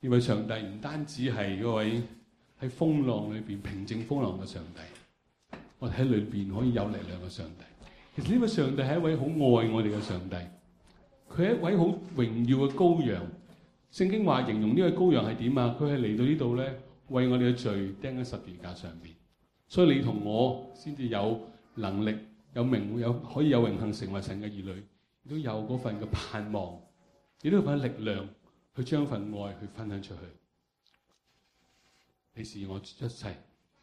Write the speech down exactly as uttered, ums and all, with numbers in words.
呢位上帝唔單止係嗰位喺風浪裏邊平靜風浪嘅上帝，我哋喺裏邊可以有力量嘅上帝。其實呢位上帝係一位好愛我哋嘅上帝，佢係一位好榮耀嘅羔羊。聖經話形容呢位羔羊係點啊？佢係嚟到呢度咧，為我哋嘅罪釘喺十字架上邊，所以你同我先至有能力、有名、有可以有榮幸成為神嘅兒女，亦都有嗰份嘅盼望，亦都有份力量去將份愛去分享出去。你是我一切。